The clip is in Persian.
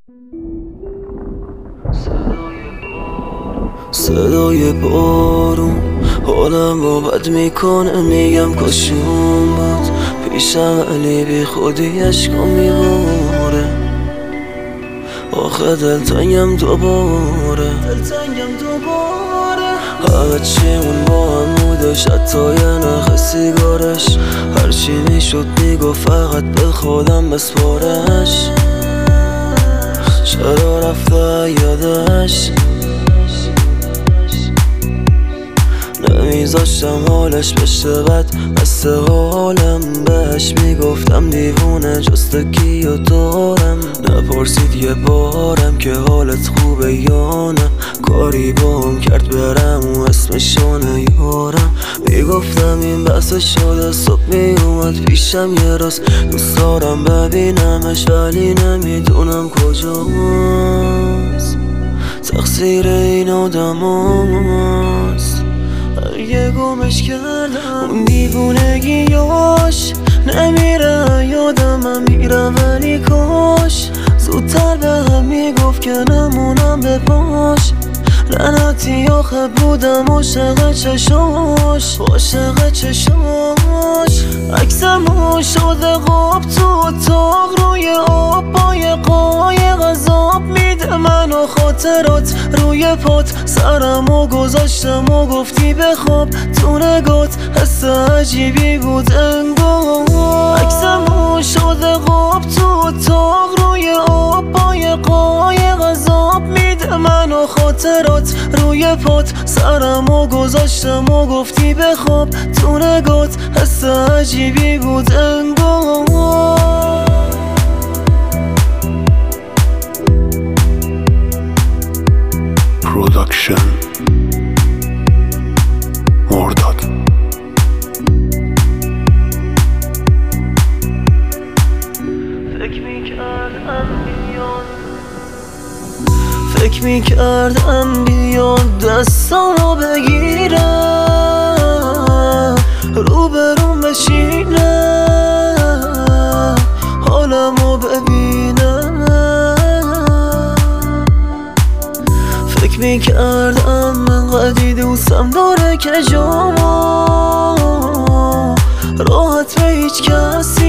صدای بارون حالم رو بد میکنه، میگم کاشون بود پیشم، ولی بی خودی عشقم میباره. آخه دلتنگم دوباره، همه چیمون با هم بودش، حتی یه نخ سیگارش. هرچی میشد میگو فقط به خودم بسپارش. چرا رفته یادش، نمیذاشتم حالش بشه بد، مثل حالم بهش میگفتم دیوونه، جست کی و دارم. نپرسید یه بارم که حالت خوبه یا نه، کاری بام کرد برم و اسمشانه یارم. میگفتم این بحث شده، صبح میومد پیشم یه راست، دوست دارم ببینمش ولی نمیدونم کجاست. تقصیر این آدم هاست، اگه گمش کردم اون دیوونگیاش نمیره یادم، میره ولی کاش زودتر به هم میگفت که نمونم به پاش. لعنتی آخه بودم عاشق چشاش، عاشق چشاش. عکسمو شده قاب تو اتاق روی آب، با یه قایق عذاب میده منو خاطرات روی پات. سرمو گذاشتم و گفتی بخواب تو نگات، حس عجیبی بود انگار. عکسمو شده قاب تو اتاق روی آب، با یه قایق عذاب میده منو خاطرات روی پات. سرمو گذاشتم و گفتی بخواب تو نگات، حس عجیبی بود انگار. پروداکشن مرداد. فکر میکردم بیاد دستامو بگیره، روبروم بشینه، حالمو ببینه. فکر میکردم انقدی دوستم داره که جامو راحت به هیچ کس